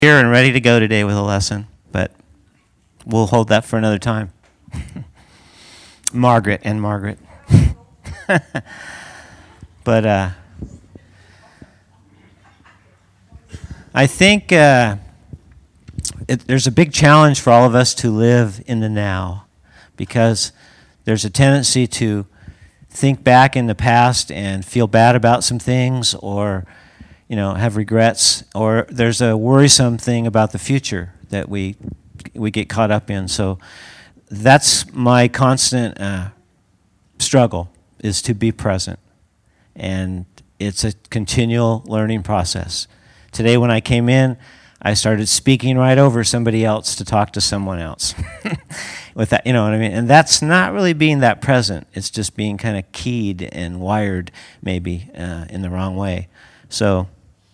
Here and ready to go today with a lesson, but we'll hold that for another time. Margaret. But I think there's a big challenge for all of us to live in the now, because there's a tendency to think back in the past and feel bad about some things, or have regrets, or there's a worrisome thing about the future that we get caught up in. So that's my constant struggle, is to be present. And it's a continual learning process. Today when I came in, I started speaking right over somebody else to talk to someone else. With that, you know what I mean? And that's not really being that present. It's just being kind of keyed and wired maybe in the wrong way. So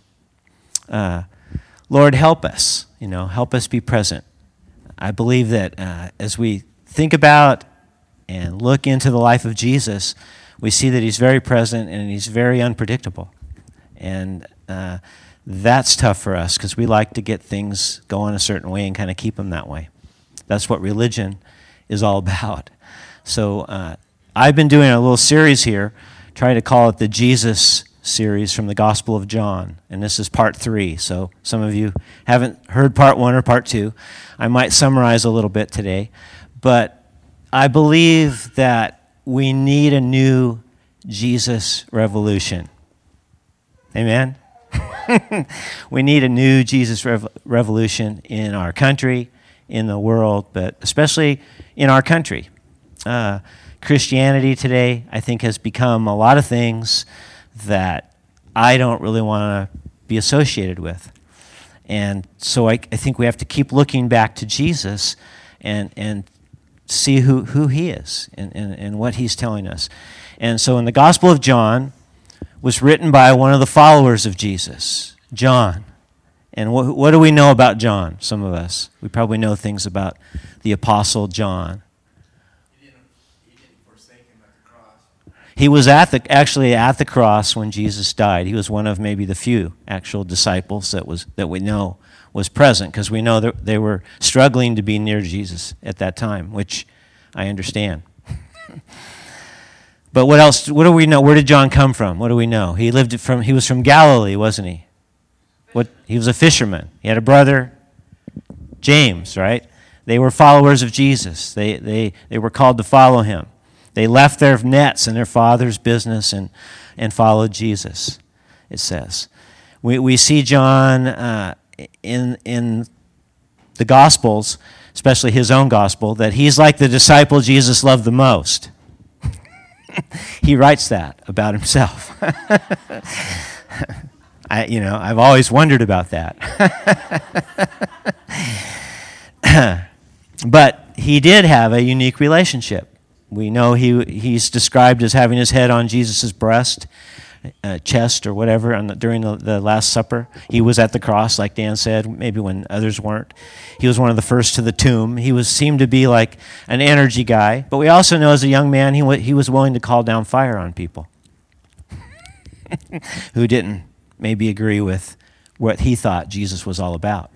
Lord, help us, help us be present. I believe that as we think about and look into the life of Jesus, we see that he's very present and he's very unpredictable. And that's tough for us, because we like to get things going a certain way and kind of keep them that way. That's what religion is all about. So I've been doing a little series here, trying to call it the Jesus series from the Gospel of John, and this is part 3. So some of you haven't heard part 1 or part 2. I might summarize a little bit today, but I believe that we need a new Jesus revolution. Amen? We need a new Jesus revolution in our country, in the world, but especially in our country. Christianity today, I think, has become a lot of things that I don't really want to be associated with. And so I think we have to keep looking back to Jesus and see who he is and what he's telling us. And so in the Gospel of John was written by one of the followers of Jesus, John. And what do we know about John, some of us? We probably know things about the Apostle John. He didn't forsake him at the cross. He was actually at the cross when Jesus died. He was one of maybe the few actual disciples that we know was present, because we know that they were struggling to be near Jesus at that time, which I understand. But what else? What do we know? Where did John come from? What do we know? He was from Galilee, wasn't he? He was a fisherman. He had a brother, James, right? They were followers of Jesus. They were called to follow him. They left their nets and their father's business and followed Jesus, it says. We see John in the Gospels, especially his own Gospel, that he's like the disciple Jesus loved the most. He writes that about himself. I've always wondered about that. But he did have a unique relationship. We know he's described as having his head on Jesus' breast, chest or whatever during the Last Supper. He was at the cross, like Dan said, maybe when others weren't. He was one of the first to the tomb. He seemed to be like an energy guy. But we also know as a young man, he was willing to call down fire on people who didn't maybe agree with what he thought Jesus was all about.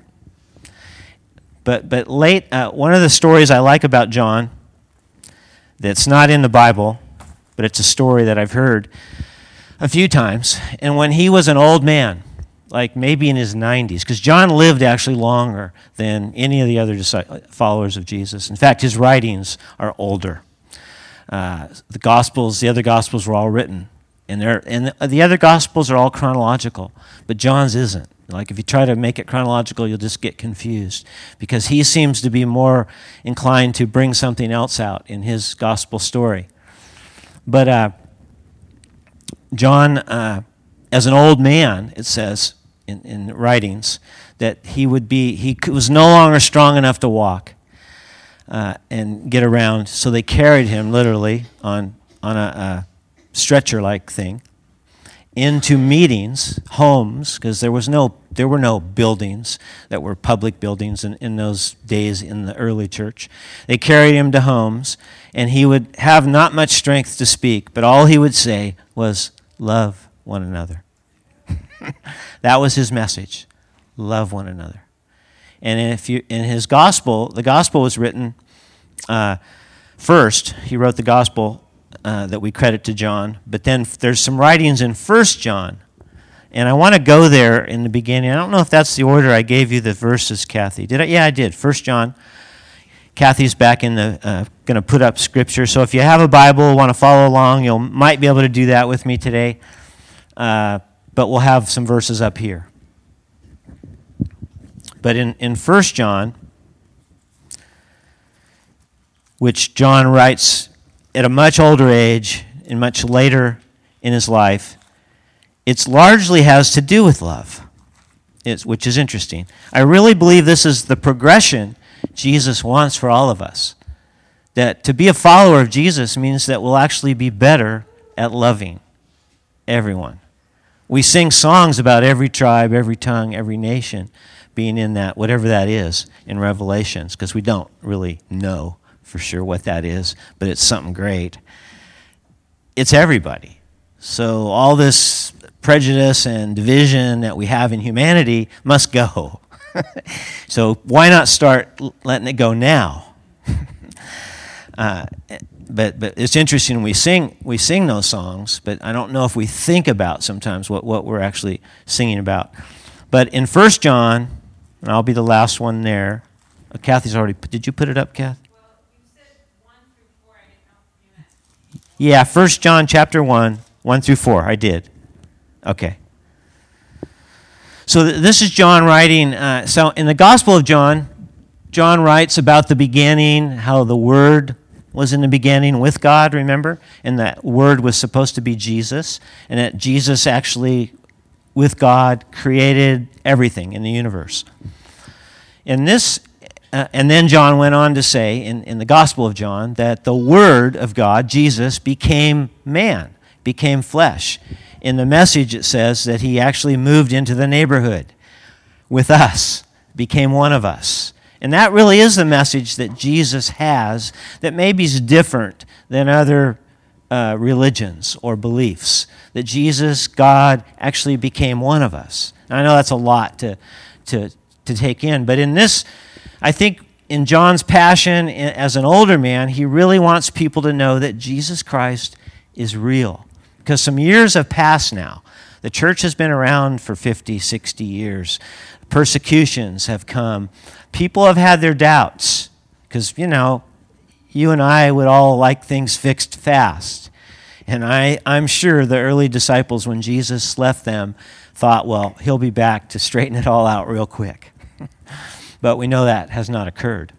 But late, one of the stories I like about John that's not in the Bible, but it's a story that I've heard a few times, and when he was an old man, like maybe in his 90s, because John lived actually longer than any of the other followers of Jesus. In fact, his writings are older. The other Gospels were all written, and the other Gospels are all chronological, but John's isn't. Like if you try to make it chronological, you'll just get confused, because he seems to be more inclined to bring something else out in his Gospel story. But John, as an old man, it says in writings, that he was no longer strong enough to walk and get around, so they carried him literally on a stretcher-like thing into meetings, homes, because there were no buildings that were public buildings in those days in the early church. They carried him to homes, and he would have not much strength to speak, but all he would say was, "Love one another." That was his message. Love one another. And if you in his gospel, the gospel was written first. He wrote the gospel that we credit to John. But then there's some writings in 1 John. And I want to go there in the beginning. I don't know if that's the order I gave you the verses, Kathy. Did I? Yeah, I did. 1 John. Kathy's back in the going to put up scripture. So if you have a Bible, want to follow along, you might be able to do that with me today. But we'll have some verses up here. But in 1 John, which John writes at a much older age and much later in his life, it largely has to do with love, which is interesting. I really believe this is the progression Jesus wants for all of us. That to be a follower of Jesus means that we'll actually be better at loving everyone. We sing songs about every tribe, every tongue, every nation being in that, whatever that is, in Revelations, because we don't really know for sure what that is, but it's something great. It's everybody. So all this prejudice and division that we have in humanity must go. So why not start letting it go now? But it's interesting. We sing those songs, but I don't know if we think about sometimes what we're actually singing about. But in 1 John, and I'll be the last one there. Kathy's already. Did you put it up, Kath? Well, you said 1 through 4. I didn't know if you meant. Yeah, 1 John chapter 1, 1 through 4. I did. Okay. So this is John writing. So in the Gospel of John, John writes about the beginning, how the Word was in the beginning with God, remember? And that Word was supposed to be Jesus, and that Jesus actually, with God, created everything in the universe. And then John went on to say in the Gospel of John that the Word of God, Jesus, became man, became flesh. In the Message, it says that he actually moved into the neighborhood with us, became one of us. And that really is the message that Jesus has that maybe is different than other religions or beliefs. That Jesus, God, actually became one of us. And I know that's a lot to take in, but in this, I think in John's passion as an older man, he really wants people to know that Jesus Christ is real. Because some years have passed now. The church has been around for 50, 60 years. Persecutions have come. People have had their doubts. Because, you and I would all like things fixed fast. And I'm sure the early disciples, when Jesus left them, thought, well, he'll be back to straighten it all out real quick. But we know that has not occurred.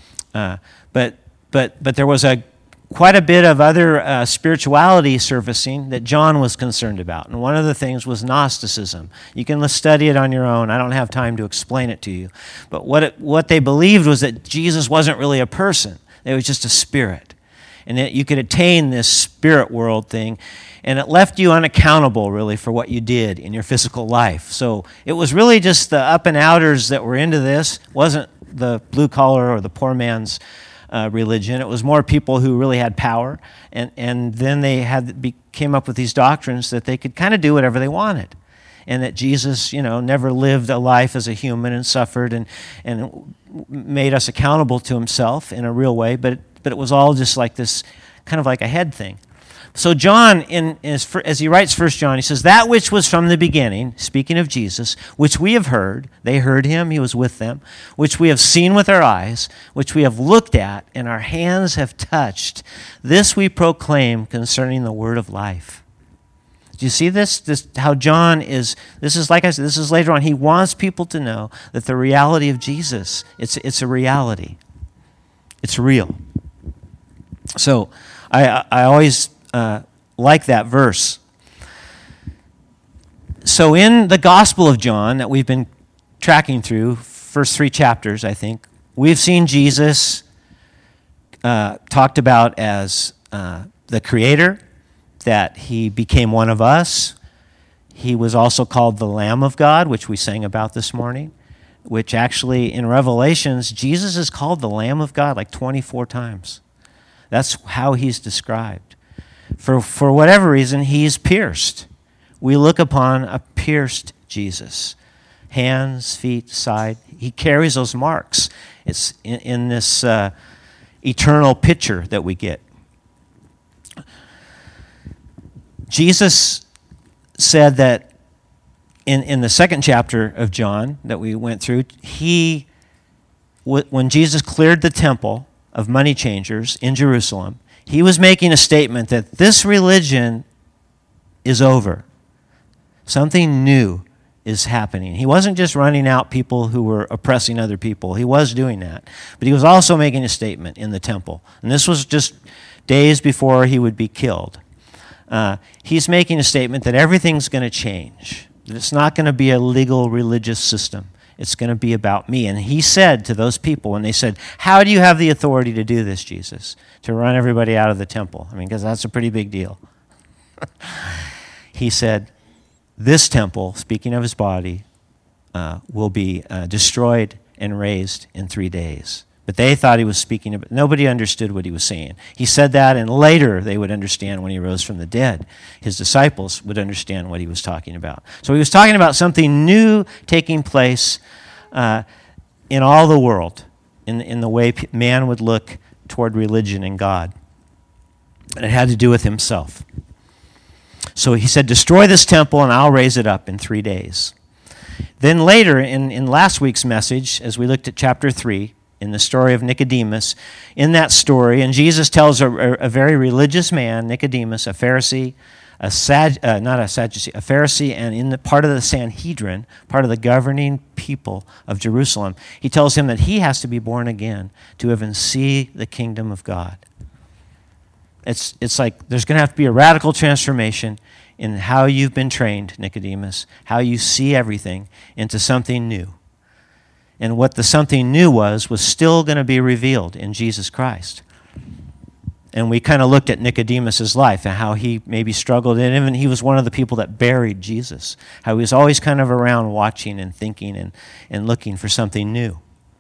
But there was quite a bit of other spirituality surfacing that John was concerned about. And one of the things was Gnosticism. You can study it on your own. I don't have time to explain it to you. But what they believed was that Jesus wasn't really a person. It was just a spirit. And that you could attain this spirit world thing. And it left you unaccountable, really, for what you did in your physical life. So it was really just the up and outers that were into this. It wasn't the blue collar or the poor man's religion. It was more people who really had power, and then they came up with these doctrines that they could kind of do whatever they wanted, and that Jesus, never lived a life as a human and suffered and made us accountable to himself in a real way, but it was all just like this, kind of like a head thing. So John, as he writes 1 John, he says, that which was from the beginning, speaking of Jesus, which we have heard, they heard him, he was with them, which we have seen with our eyes, which we have looked at, and our hands have touched, this we proclaim concerning the word of life. Do you see this how John is, this is like I said, this is later on, he wants people to know that the reality of Jesus, it's a reality. It's real. So I always like that verse. So in the Gospel of John that we've been tracking through, first 3 chapters, I think, we've seen Jesus talked about as the Creator, that he became one of us. He was also called the Lamb of God, which we sang about this morning, which actually in Revelations, Jesus is called the Lamb of God like 24 times. That's how he's described. For whatever reason, he's pierced. We look upon a pierced Jesus. hands, feet, side. He carries those marks. It's in this eternal picture that we get. Jesus said that in the second chapter of John that we went through, when Jesus cleared the temple of money changers in Jerusalem, he was making a statement that this religion is over. Something new is happening. He wasn't just running out people who were oppressing other people. He was doing that. But he was also making a statement in the temple. And this was just days before he would be killed. He's making a statement that everything's going to change. That it's not going to be a legal religious system. It's going to be about me. And he said to those people, when they said, how do you have the authority to do this, Jesus? To run everybody out of the temple? I mean, because that's a pretty big deal. He said, this temple, speaking of his body, will be destroyed and raised in 3 days. But they thought he was speaking of, nobody understood what he was saying. He said that, and later they would understand when he rose from the dead. His disciples would understand what he was talking about. So he was talking about something new taking place in all the world, in the way man would look toward religion and God. And it had to do with himself. So he said, destroy this temple and I'll raise it up in 3 days. Then later, in last week's message, as we looked at chapter 3, in the story of Nicodemus, in that story, and Jesus tells a very religious man, Nicodemus, a Pharisee, a Pharisee, and in the part of the Sanhedrin, part of the governing people of Jerusalem, he tells him that he has to be born again to even see the kingdom of God. It's like there's going to have to be a radical transformation in how you've been trained, Nicodemus, how you see everything into something new. And what the something new was still going to be revealed in Jesus Christ. And we kind of looked at Nicodemus' life and how he maybe struggled, and even he was one of the people that buried Jesus, how he was always kind of around watching and thinking and looking for something new.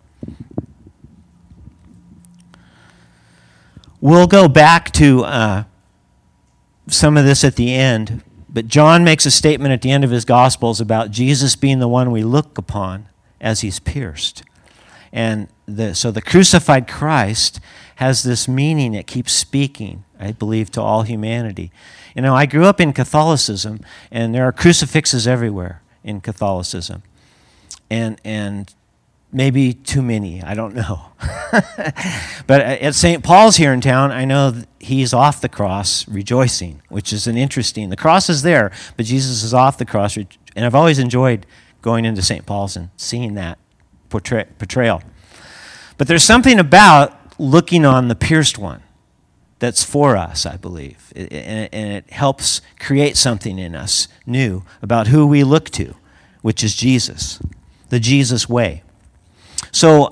We'll go back to some of this at the end, but John makes a statement at the end of his Gospels about Jesus being the one we look upon as he's pierced. And so the crucified Christ has this meaning. It keeps speaking, I believe, to all humanity. You know, I grew up in Catholicism, and there are crucifixes everywhere in Catholicism. And maybe too many, I don't know. But at St. Paul's here in town, I know he's off the cross rejoicing, which is the cross is there, but Jesus is off the cross. And I've always enjoyed going into St. Paul's and seeing that portrayal. But there's something about looking on the pierced one that's for us, I believe. And it helps create something in us new about who we look to, which is Jesus, the Jesus way. So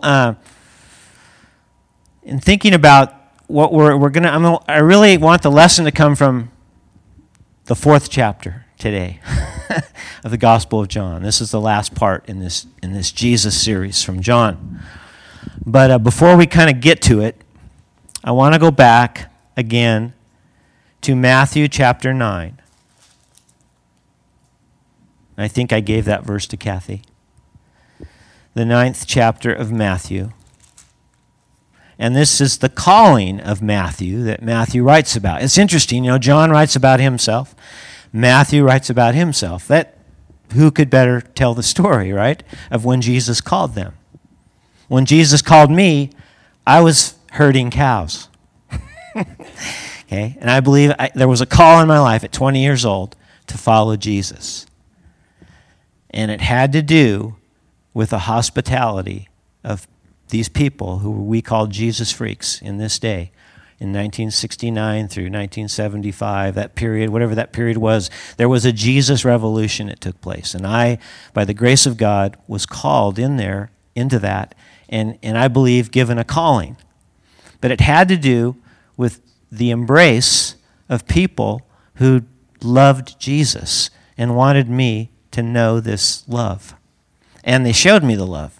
in thinking about what we're going to, I really want the lesson to come from the 4th chapter today of the Gospel of John. This is the last part in this Jesus series from John. But before we kind of get to it, I want to go back again to Matthew chapter 9. I think I gave that verse to Kathy. The 9th chapter of Matthew. And this is the calling of Matthew that Matthew writes about. It's interesting, John writes about himself. Matthew writes about himself. Who could better tell the story, right, of when Jesus called them? When Jesus called me, I was herding cows. Okay, and I believe there was a call in my life at 20 years old to follow Jesus. And it had to do with the hospitality of these people who we call Jesus freaks in this day. In 1969 through 1975, that period, whatever that period was, there was a Jesus revolution that took place. And I, by the grace of God, was called into that, and I believe given a calling. But it had to do with the embrace of people who loved Jesus and wanted me to know this love. And they showed me the love.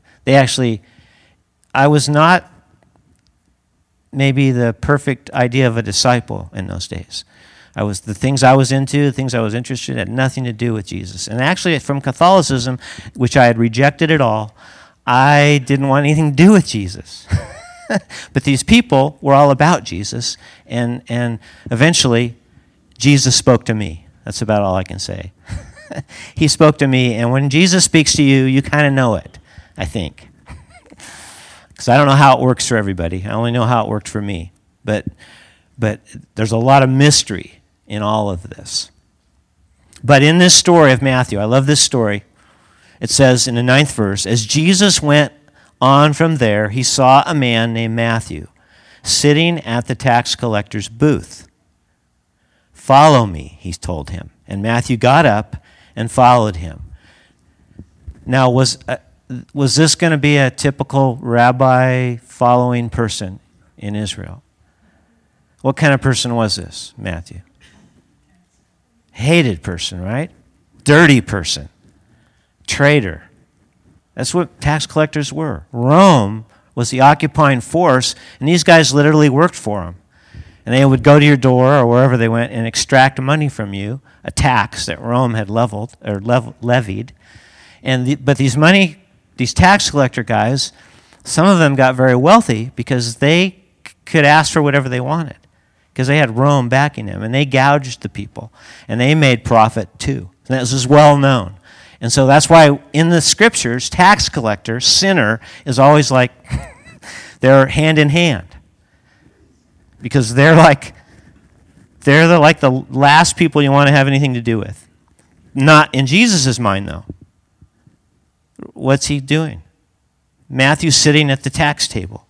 I was not maybe the perfect idea of a disciple in those days. The things I was into, the things I was interested in, had nothing to do with Jesus. And actually, from Catholicism, which I had rejected it all, I didn't want anything to do with Jesus. But these people were all about Jesus, and eventually, Jesus spoke to me. That's about all I can say. He spoke to me, and when Jesus speaks to you, you kind of know it, I think. Because I don't know how it works for everybody. I only know how it worked for me. But there's a lot of mystery in all of this. But in this story of Matthew, I love this story. It says in the 9th verse, as Jesus went on from there, he saw a man named Matthew sitting at the tax collector's booth. Follow me, he told him. And Matthew got up and followed him. Now, was this going to be a typical rabbi-following person in Israel? What kind of person was this, Matthew? Hated person, right? Dirty person. Traitor. That's what tax collectors were. Rome was the occupying force, and these guys literally worked for them. And they would go to your door or wherever they went and extract money from you, a tax that Rome had levied. But these tax collector guys, some of them got very wealthy because they could ask for whatever they wanted because they had Rome backing them, and they gouged the people, and they made profit too. And this is well known. And so that's why in the scriptures, tax collector, sinner, is always like they're hand in hand. Because they're like the last people you want to have anything to do with. Not in Jesus' mind, though. What's he doing? Matthew's sitting at the tax table.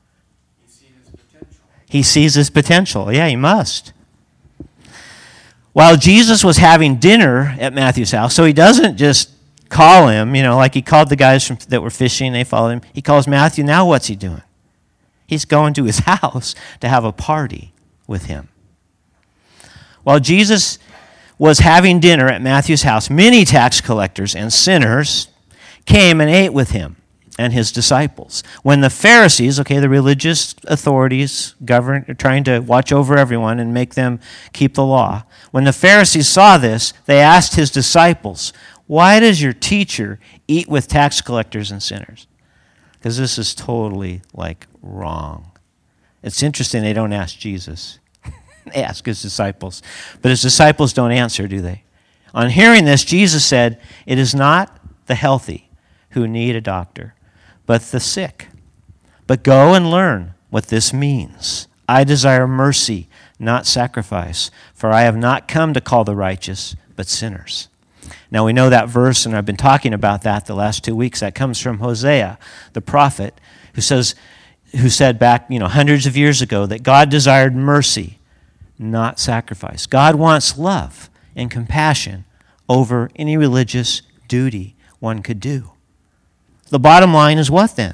He sees his potential. Yeah, he must. While Jesus was having dinner at Matthew's house, so he doesn't just call him, like he called the guys that were fishing, they followed him. He calls Matthew. Now what's he doing? He's going to his house to have a party with him. While Jesus was having dinner at Matthew's house, many tax collectors and sinners came and ate with him and his disciples. When the Pharisees, the religious authorities trying to watch over everyone and make them keep the law, when the Pharisees saw this, they asked his disciples, "Why does your teacher eat with tax collectors and sinners?" Because this is totally wrong. It's interesting they don't ask Jesus. They ask his disciples. But his disciples don't answer, do they? On hearing this, Jesus said, "It is not the healthy who need a doctor, but the sick. But go and learn what this means. I desire mercy, not sacrifice, for I have not come to call the righteous, but sinners." Now we know that verse, and I've been talking about that the last 2 weeks. That comes from Hosea, the prophet, who said back, hundreds of years ago that God desired mercy, not sacrifice. God wants love and compassion over any religious duty one could do. The bottom line is what then?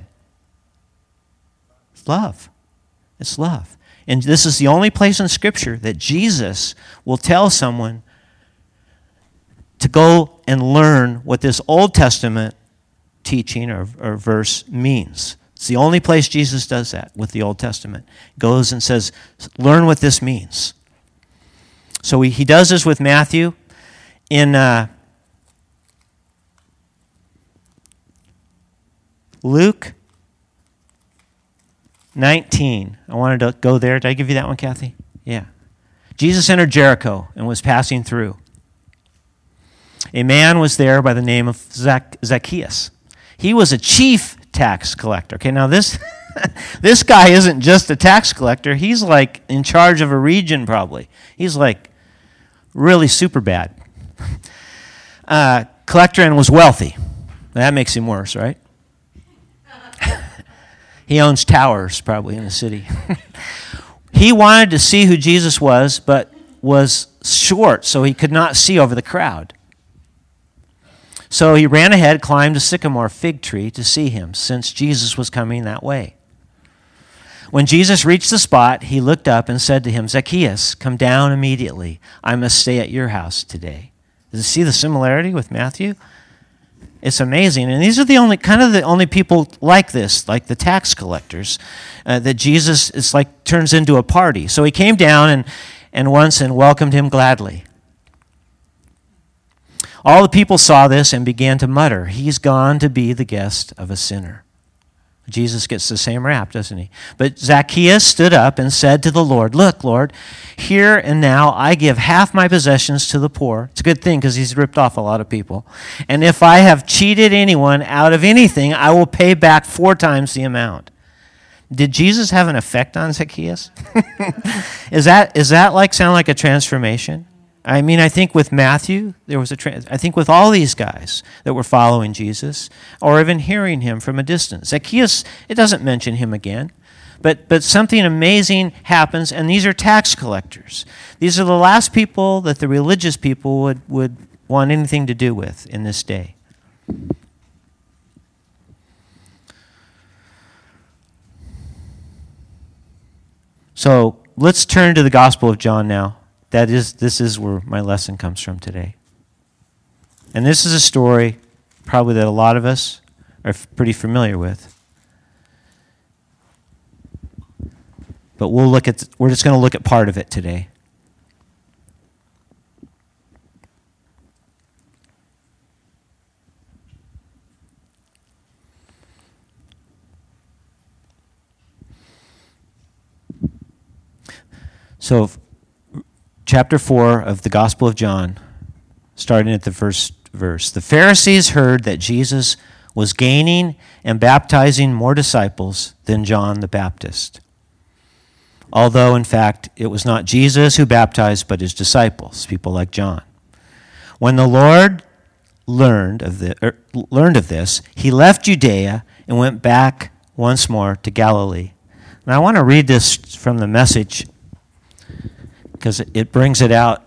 Love. It's love. And this is the only place in Scripture that Jesus will tell someone to go and learn what this Old Testament teaching or verse means. It's the only place Jesus does that with the Old Testament. Goes and says, learn what this means. So he does this with Matthew. In Luke 19. I wanted to go there. Did I give you that one, Kathy? Yeah. Jesus entered Jericho and was passing through. A man was there by the name of Zacchaeus. He was a chief tax collector. Okay, now this guy isn't just a tax collector. He's in charge of a region probably. He's really super bad. Collector and was wealthy. That makes him worse, right? He owns towers probably in the city. He wanted to see who Jesus was, but was short, so he could not see over the crowd. So he ran ahead, climbed a sycamore fig tree to see him, since Jesus was coming that way. When Jesus reached the spot, he looked up and said to him, "Zacchaeus, come down immediately. I must stay at your house today." Does you see the similarity with Matthew? It's amazing. And these are the only people like this, like the tax collectors, that Jesus turns into a party. So he came down and once and welcomed him gladly. All the people saw this and began to mutter, "He's gone to be the guest of a sinner." Jesus gets the same rap, doesn't he? But Zacchaeus stood up and said to the Lord, "Look, Lord, here and now I give half my possessions to the poor." It's a good thing because he's ripped off a lot of people. "And if I have cheated anyone out of anything, I will pay back 4 times the amount." Did Jesus have an effect on Zacchaeus? Is that like sound like a transformation? I mean, I think with Matthew, there was I think with all these guys that were following Jesus, or even hearing him from a distance. Zacchaeus, it doesn't mention him again, but something amazing happens, and these are tax collectors. These are the last people that the religious people would want anything to do with in this day. So let's turn to the Gospel of John now. This is where my lesson comes from today. And this is a story probably that a lot of us are pretty familiar with. But we're just going to look at part of it today. So, chapter 4 of the Gospel of John, starting at the first verse. The Pharisees heard that Jesus was gaining and baptizing more disciples than John the Baptist. Although, in fact, it was not Jesus who baptized, but his disciples, people like John. When the Lord learned of this, he left Judea and went back once more to Galilee. And I want to read this from the Message, because it brings it out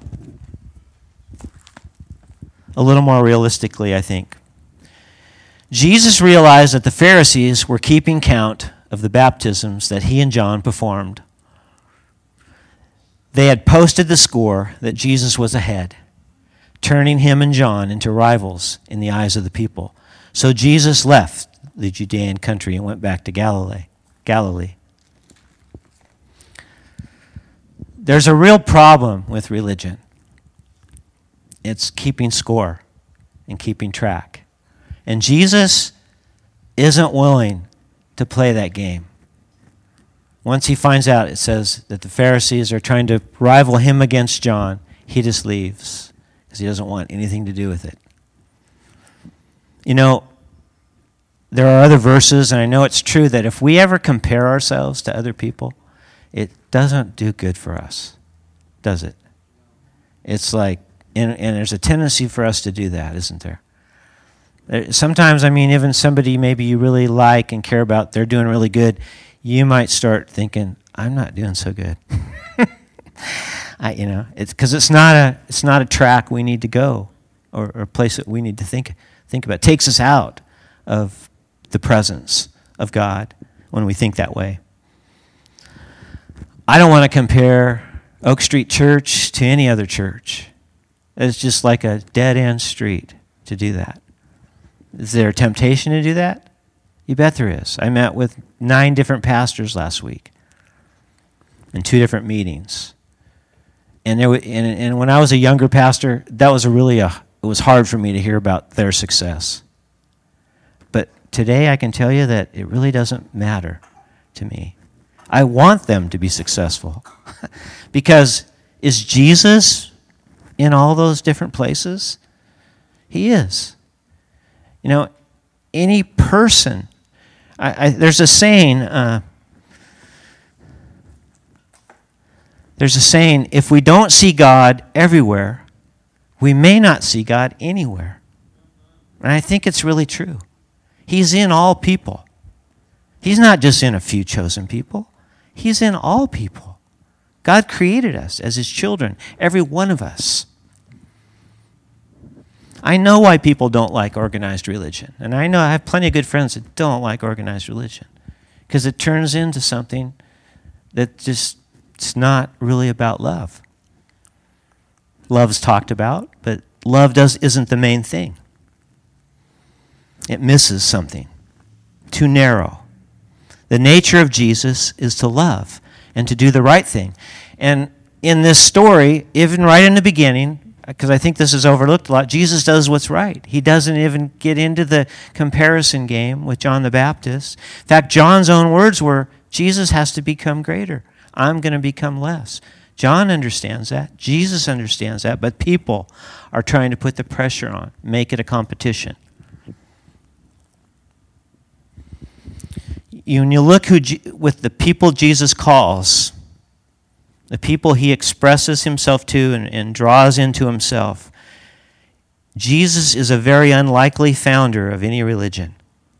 a little more realistically, I think. Jesus realized that the Pharisees were keeping count of the baptisms that he and John performed. They had posted the score that Jesus was ahead, turning him and John into rivals in the eyes of the people. So Jesus left the Judean country and went back to Galilee. There's a real problem with religion. It's keeping score and keeping track. And Jesus isn't willing to play that game. Once he finds out, it says that the Pharisees are trying to rival him against John, he just leaves because he doesn't want anything to do with it. You know, there are other verses, and I know it's true, that if we ever compare ourselves to other people, it doesn't do good for us, does it? It's like, and there's a tendency for us to do that, isn't there? Sometimes, I mean, even somebody maybe you really like and care about, they're doing really good, you might start thinking, I'm not doing so good. It's because it's not a track we need to go, or a place that we need to think about. It takes us out of the presence of God when we think that way. I don't want to compare Oak Street Church to any other church. It's just like a dead-end street to do that. Is there a temptation to do that? You bet there is. I met with 9 different pastors last week in 2 different meetings. And when I was a younger pastor, that was it was hard for me to hear about their success. But today I can tell you that it really doesn't matter to me. I want them to be successful. Because is Jesus in all those different places? He is. You know, any person, there's a saying, if we don't see God everywhere, we may not see God anywhere. And I think it's really true. He's in all people. He's not just in a few chosen people. He's in all people. God created us as his children, every one of us. I know why people don't like organized religion. And I know I have plenty of good friends that don't like organized religion. Because it turns into something that just, it's not really about love. Love's talked about, but love isn't the main thing. It misses something. Too narrow. The nature of Jesus is to love and to do the right thing. And in this story, even right in the beginning, because I think this is overlooked a lot, Jesus does what's right. He doesn't even get into the comparison game with John the Baptist. In fact, John's own words were, Jesus has to become greater. I'm going to become less. John understands that. Jesus understands that. But people are trying to put the pressure on, make it a competition. When you look with the people Jesus calls, the people he expresses himself to and draws into himself, Jesus is a very unlikely founder of any religion.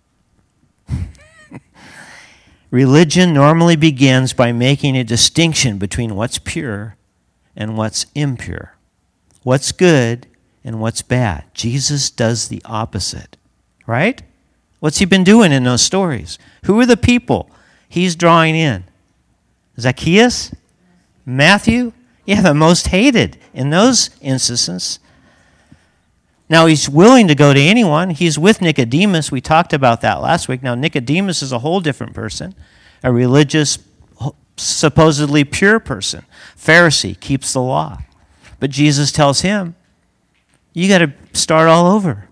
Religion normally begins by making a distinction between what's pure and what's impure, what's good and what's bad. Jesus does the opposite, right? What's he been doing in those stories? Who are the people he's drawing in? Zacchaeus? Matthew? Yeah, the most hated in those instances. Now, he's willing to go to anyone. He's with Nicodemus. We talked about that last week. Now, Nicodemus is a whole different person, a religious, supposedly pure person. Pharisee, keeps the law. But Jesus tells him, you got to start all over.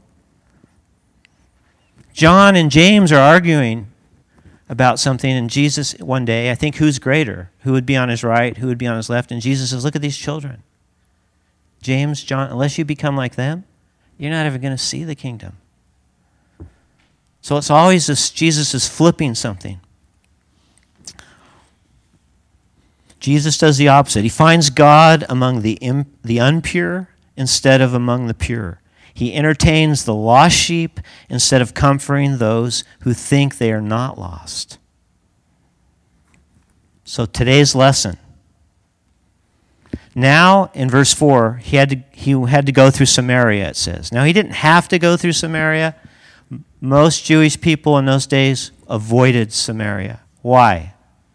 John and James are arguing about something, and Jesus one day, I think, who's greater? Who would be on his right? Who would be on his left? And Jesus says, look at these children. James, John, unless you become like them, you're not ever going to see the kingdom. So it's always this, Jesus is flipping something. Jesus does the opposite. He finds God among the impure instead of among the pure. He entertains the lost sheep instead of comforting those who think they are not lost. So today's lesson. Now, in verse 4, he had to go through Samaria, it says. Now, he didn't have to go through Samaria. Most Jewish people in those days avoided Samaria. Why?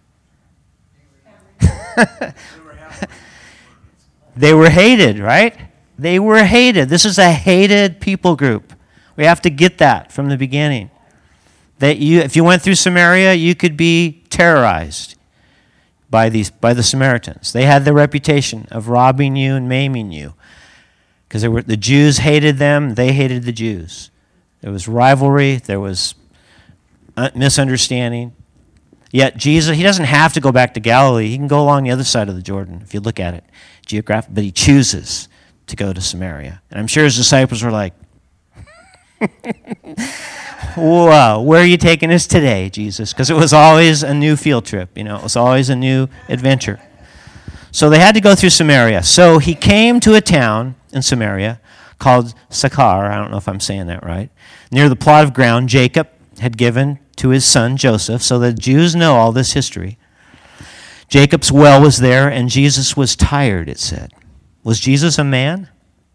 They were hated, right? They were hated. This is a hated people group. We have to get that from the beginning. That if you went through Samaria, you could be terrorized by the Samaritans. They had the reputation of robbing you and maiming you because the Jews hated them, they hated the Jews. There was rivalry, there was misunderstanding. Yet Jesus, he doesn't have to go back to Galilee. He can go along the other side of the Jordan, if you look at it geographically, but he chooses to go to Samaria. And I'm sure his disciples were like, whoa, where are you taking us today, Jesus? Because it was always a new field trip, it was always a new adventure. So they had to go through Samaria. So he came to a town in Samaria called Sychar, I don't know if I'm saying that right, near the plot of ground Jacob had given to his son Joseph, so the Jews know all this history. Jacob's well was there, and Jesus was tired, it said. Was Jesus a man?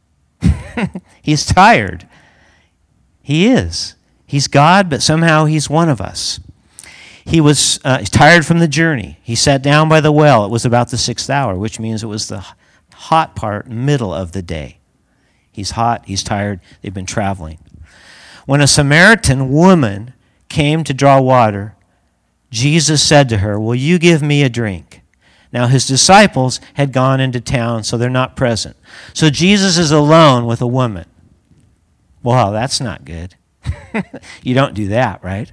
He's tired. He is. He's God, but somehow he's one of us. He was tired from the journey. He sat down by the well. It was about the 6th hour, which means it was the hot part, middle of the day. He's hot, he's tired, they've been traveling. When a Samaritan woman came to draw water, Jesus said to her, will you give me a drink? Now his disciples had gone into town, so they're not present. So Jesus is alone with a woman. Wow, that's not good. You don't do that, right?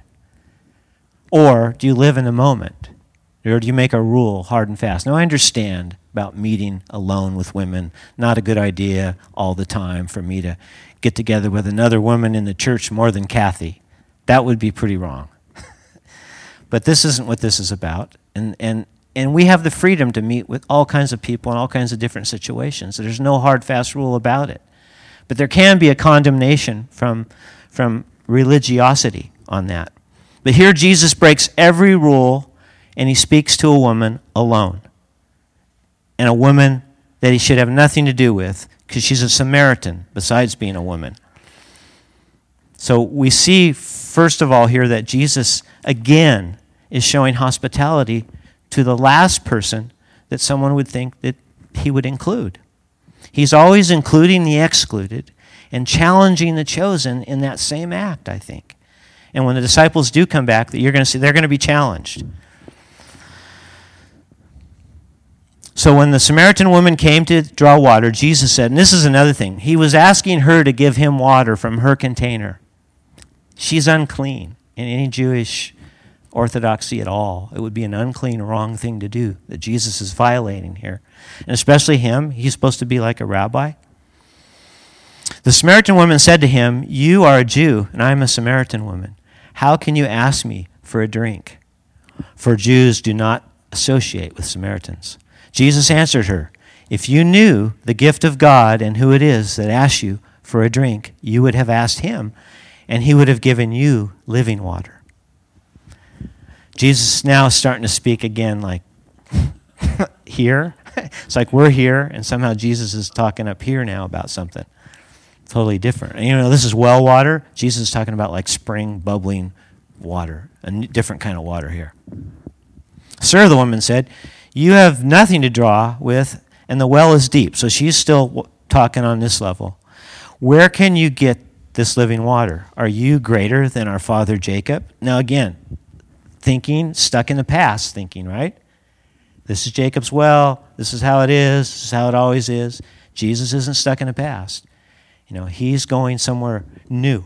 Or do you live in the moment? Or do you make a rule hard and fast? Now I understand about meeting alone with women. Not a good idea all the time for me to get together with another woman in the church more than Kathy. That would be pretty wrong. But this isn't what this is about. And we have the freedom to meet with all kinds of people in all kinds of different situations. There's no hard, fast rule about it. But there can be a condemnation from religiosity on that. But here Jesus breaks every rule, and he speaks to a woman alone. And a woman that he should have nothing to do with, because she's a Samaritan, besides being a woman. So we see, first of all, here that Jesus, again, is showing hospitality to the last person that someone would think that he would include. He's always including the excluded and challenging the chosen in that same act, I think. And when the disciples do come back, that you're going to see they're going to be challenged. So when the Samaritan woman came to draw water, Jesus said, and this is another thing, he was asking her to give him water from her container. She's unclean in any Jewish orthodoxy at all. It would be an unclean, wrong thing to do that Jesus is violating here. And especially him, he's supposed to be like a rabbi. The Samaritan woman said to him, "You are a Jew, and I am a Samaritan woman. How can you ask me for a drink?" For Jews do not associate with Samaritans. Jesus answered her, "If you knew the gift of God and who it is that asks you for a drink, you would have asked him, and he would have given you living water." Jesus now is starting to speak again like here. It's like we're here, and somehow Jesus is talking up here now about something totally different. And this is well water. Jesus is talking about like spring, bubbling water, a different kind of water here. "Sir," the woman said, "you have nothing to draw with, and the well is deep." So she's still talking on this level. "Where can you get this living water? Are you greater than our father Jacob?" Now again, thinking, stuck in the past thinking, right? This is Jacob's well. This is how it is. This is how it always is. Jesus isn't stuck in the past. He's going somewhere new.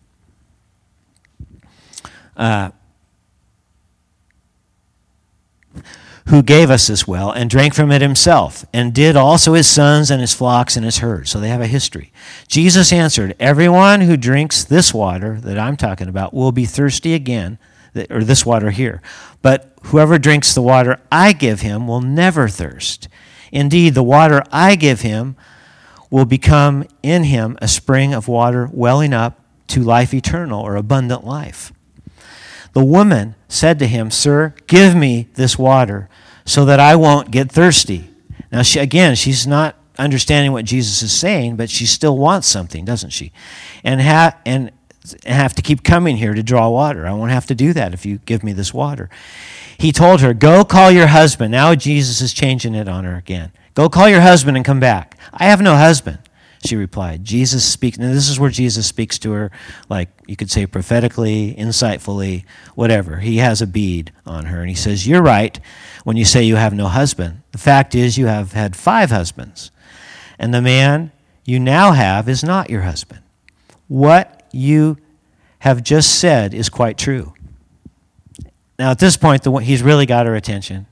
"Who gave us this well and drank from it himself, and did also his sons and his flocks and his herds." So they have a history. Jesus answered, "Everyone who drinks this water that I'm talking about will be thirsty again," or this water here. "But whoever drinks the water I give him will never thirst. Indeed, the water I give him will become in him a spring of water welling up to life eternal," or abundant life. The woman said to him, "Sir, give me this water so that I won't get thirsty." Now, she's not understanding what Jesus is saying, but she still wants something, doesn't she? And have to keep coming here to draw water. "I won't have to do that if you give me this water." He told her, "Go call your husband." Now Jesus is changing it on her again. "Go call your husband and come back." "I have no husband," she replied. Jesus speaks, and this is where Jesus speaks to her, like you could say prophetically, insightfully, whatever. He has a bead on her, and he says, "You're right when you say you have no husband. The fact is you have had 5 husbands, and the man you now have is not your husband. What you have just said is quite true." Now at this point, he's really got her attention.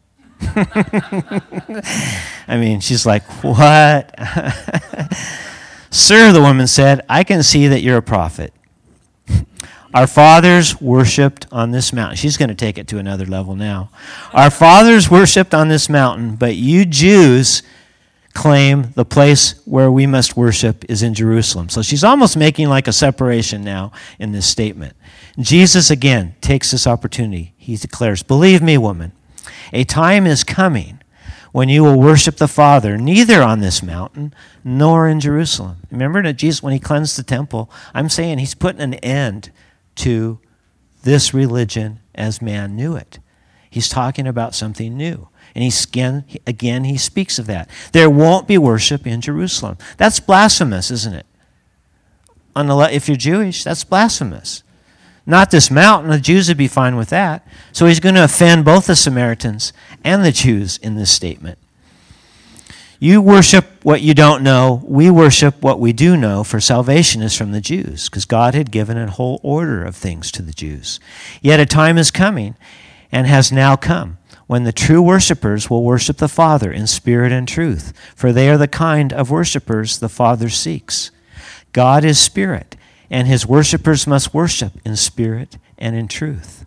I mean, she's like, "What?" "Sir," the woman said, "I can see that you're a prophet. Our fathers worshipped on this mountain." She's going to take it to another level now. "Our fathers worshipped on this mountain, but you Jews claim the place where we must worship is in Jerusalem." So she's almost making like a separation now in this statement. Jesus again takes this opportunity. He declares, "Believe me, woman, a time is coming when you will worship the Father neither on this mountain nor in Jerusalem." Remember that Jesus, when he cleansed the temple, I'm saying he's putting an end to this religion as man knew it. He's talking about something new. And he speaks of that. There won't be worship in Jerusalem. That's blasphemous, isn't it? If you're Jewish, that's blasphemous. Not this mountain. The Jews would be fine with that. So he's going to offend both the Samaritans and the Jews in this statement. "You worship what you don't know. We worship what we do know, for salvation is from the Jews," because God had given a whole order of things to the Jews. "Yet a time is coming and has now come when the true worshipers will worship the Father in spirit and truth, for they are the kind of worshipers the Father seeks. God is spirit, and his worshipers must worship in spirit and in truth."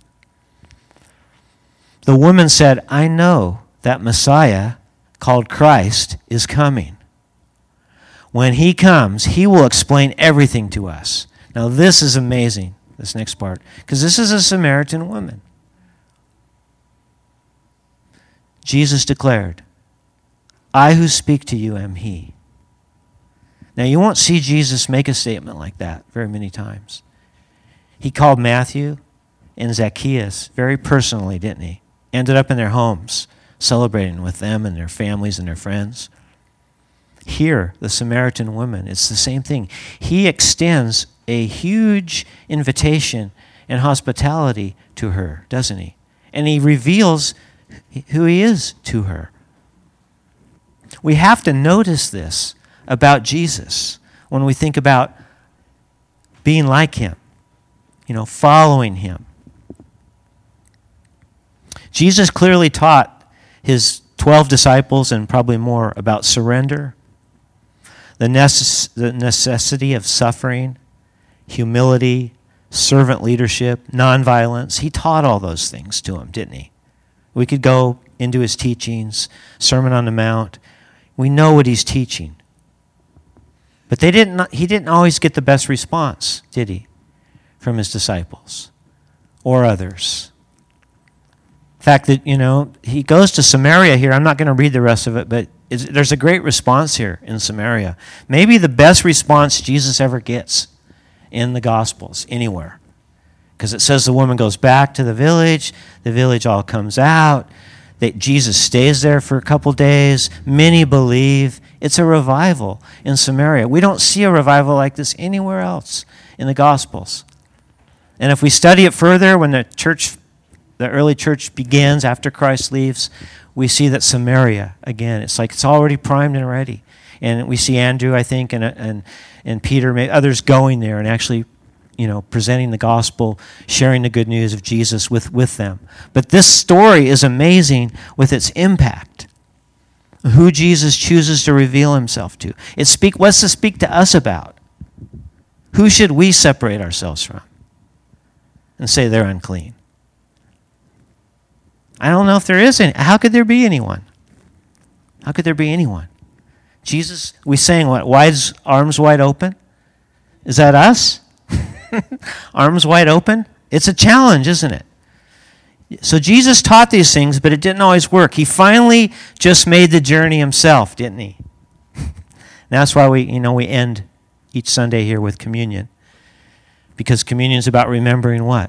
The woman said, "I know that Messiah, called Christ, is coming. When he comes, he will explain everything to us." Now this is amazing, this next part, because this is a Samaritan woman. Jesus declared, "I who speak to you am he." Now you won't see Jesus make a statement like that very many times. He called Matthew and Zacchaeus very personally, didn't he? Ended up in their homes, celebrating with them and their families and their friends. Here, the Samaritan woman, it's the same thing. He extends a huge invitation and hospitality to her, doesn't he? And he reveals who he is to her. we have to notice this about Jesus when we think about being like him, following him. Jesus clearly taught his 12 disciples and probably more about surrender, the necessity of suffering, humility, servant leadership, nonviolence. He taught all those things to them, didn't he? We could go into his teachings, Sermon on the Mount. We know what he's teaching. But he didn't always get the best response, did he, from his disciples or others. The fact that, he goes to Samaria here. I'm not going to read the rest of it, but there's a great response here in Samaria. Maybe the best response Jesus ever gets in the Gospels, anywhere. Because it says the woman goes back to the village all comes out, that Jesus stays there for a couple days, many believe. It's a revival in Samaria. We don't see a revival like this anywhere else in the Gospels. And if we study it further, when the early church begins after Christ leaves, we see that Samaria, again, it's like it's already primed and ready. And we see Andrew, I think, and Peter, maybe others going there and actually, presenting the gospel, sharing the good news of Jesus with them. But this story is amazing with its impact, who Jesus chooses to reveal himself to. What's to speak to us about? Who should we separate ourselves from and say they're unclean? I don't know if there is any. How could there be anyone? How could there be anyone? Jesus, we sang what? Arms wide open? Is that us? Arms wide open? It's a challenge, isn't it? So Jesus taught these things, but it didn't always work. He finally just made the journey himself, didn't he? That's why we end each Sunday here with communion. Because communion is about remembering what?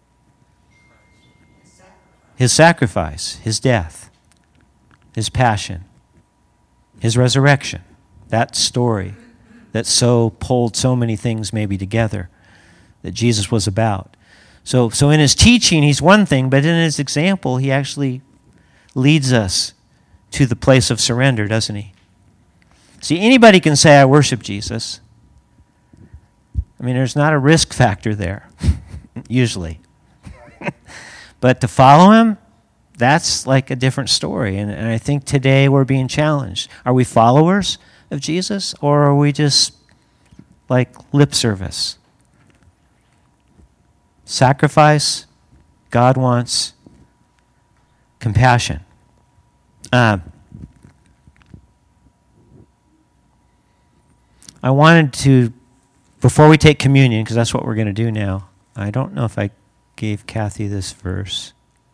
His sacrifice, his death, his passion, his resurrection. That story that so pulled so many things maybe together that Jesus was about. So in his teaching, he's one thing, but in his example, he actually leads us to the place of surrender, doesn't he? See, anybody can say, I worship Jesus. I mean, there's not a risk factor there, usually. But to follow him, that's like a different story. And I think today we're being challenged. Are we followers of Jesus, or are we just like lip service? Sacrifice, God wants. Compassion. I wanted to, before we take communion, because that's what we're going to do now, I don't know if I gave Kathy this verse.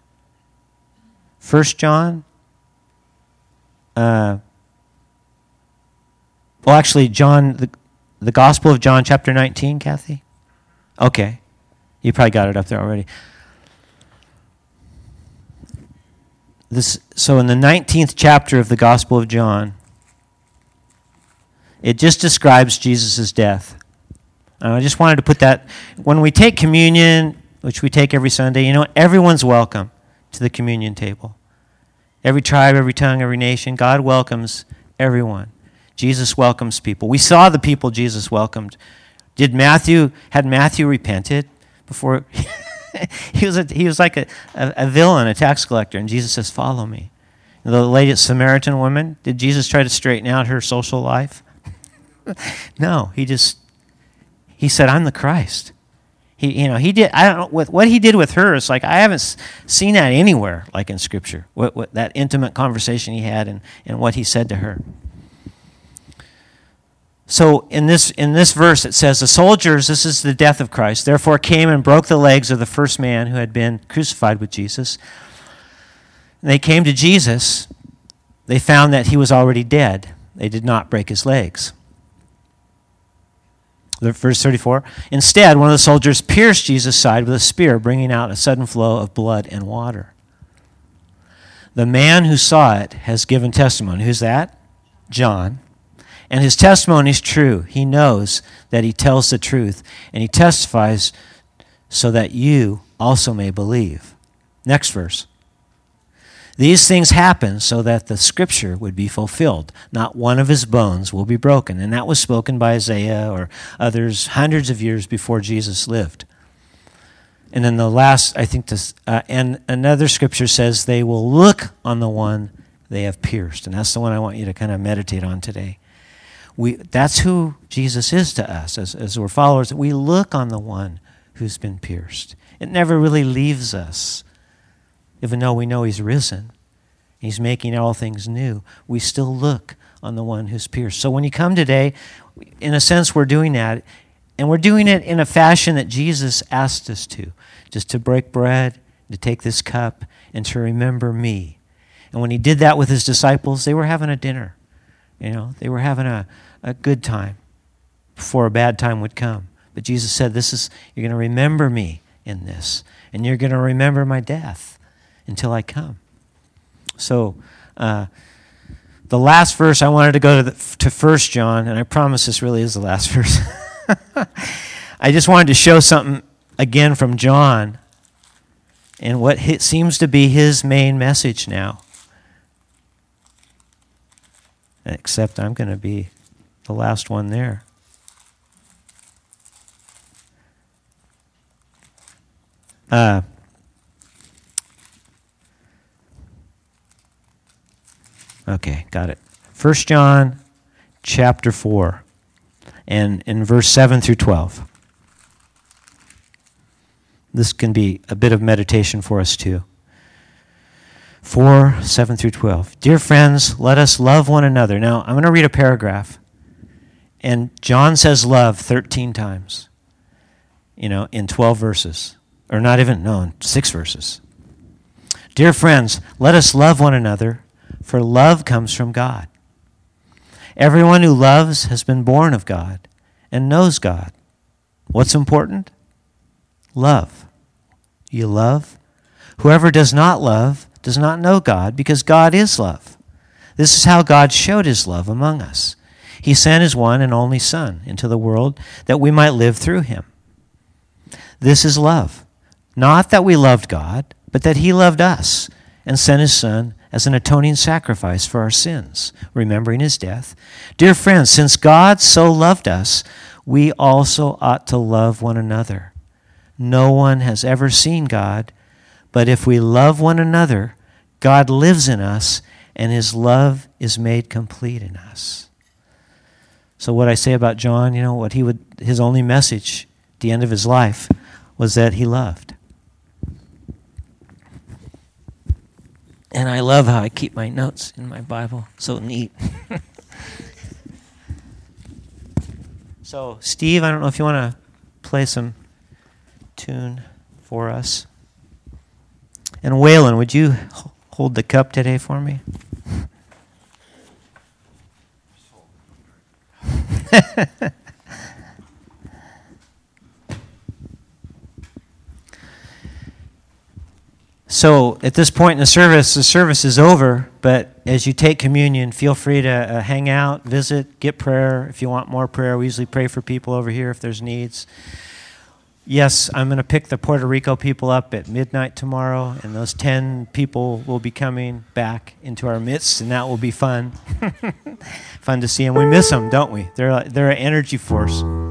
1 John. John, the Gospel of John, chapter 19, Kathy? Okay. You probably got it up there already. So in the 19th chapter of the Gospel of John, it just describes Jesus' death. I just wanted to put that, when we take communion, which we take every Sunday, everyone's welcome to the communion table. Every tribe, every tongue, every nation, God welcomes everyone. Jesus welcomes people. We saw the people Jesus welcomed. Had Matthew repented before? He was like a villain, a tax collector, and Jesus says, follow me. The lady Samaritan woman, did Jesus try to straighten out her social life? No, he said, I'm the Christ. He did. I don't know what he did with her. It's like I haven't seen that anywhere, like in Scripture. What that intimate conversation he had and what he said to her. So in this verse it says, the soldiers, this is the death of Christ, therefore came and broke the legs of the first man who had been crucified with Jesus. And they came to Jesus. They found that he was already dead. They did not break his legs. Verse 34, instead, one of the soldiers pierced Jesus' side with a spear, bringing out a sudden flow of blood and water. The man who saw it has given testimony. Who's that? John. And his testimony is true. He knows that he tells the truth, and he testifies so that you also may believe. Next verse. These things happen so that the scripture would be fulfilled. Not one of his bones will be broken. And that was spoken by Isaiah or others hundreds of years before Jesus lived. And then the last, I think this, and another scripture says they will look on the one they have pierced. And that's the one I want you to kind of meditate on today. That's who Jesus is to us as we're followers. We look on the one who's been pierced. It never really leaves us. Even though we know he's risen, he's making all things new, we still look on the one who's pierced. So when you come today, in a sense, we're doing that. And we're doing it in a fashion that Jesus asked us to. Just to break bread, to take this cup, and to remember me. And when he did that with his disciples, they were having a dinner. They were having a good time before a bad time would come. But Jesus said, you're going to remember me in this. And you're going to remember my death until I come. So, the last verse I wanted to go to 1 John, and I promise this really is the last verse. I just wanted to show something again from John and what seems to be his main message now. Except I'm going to be the last one there. Okay, got it. 1 John chapter 4. And in verse 7 through 12. This can be a bit of meditation for us too. 4, 7 through 12. Dear friends, let us love one another. Now, I'm going to read a paragraph. And John says love 13 times, in 12 verses. Or not even, no, in 6 verses. Dear friends, let us love one another, for love comes from God. Everyone who loves has been born of God and knows God. What's important? Love. You love? Whoever does not love does not know God, because God is love. This is how God showed his love among us. He sent his one and only Son into the world that we might live through him. This is love. Not that we loved God, but that he loved us and sent his Son as an atoning sacrifice for our sins, remembering his death. Dear friends, since God so loved us, we also ought to love one another. No one has ever seen God, but if we love one another, God lives in us, and his love is made complete in us. So what I say about John, his only message at the end of his life was that he loved. And I love how I keep my notes in my Bible. So neat. So, Steve, I don't know if you want to play some tune for us. And Waylon, would you hold the cup today for me? So at this point in the service is over, but as you take communion, feel free to hang out, visit, get prayer. If you want more prayer, we usually pray for people over here if there's needs. Yes, I'm going to pick the Puerto Rico people up at midnight tomorrow, and those 10 people will be coming back into our midst, and that will be fun. Fun to see them. We miss them, don't we? They're an energy force.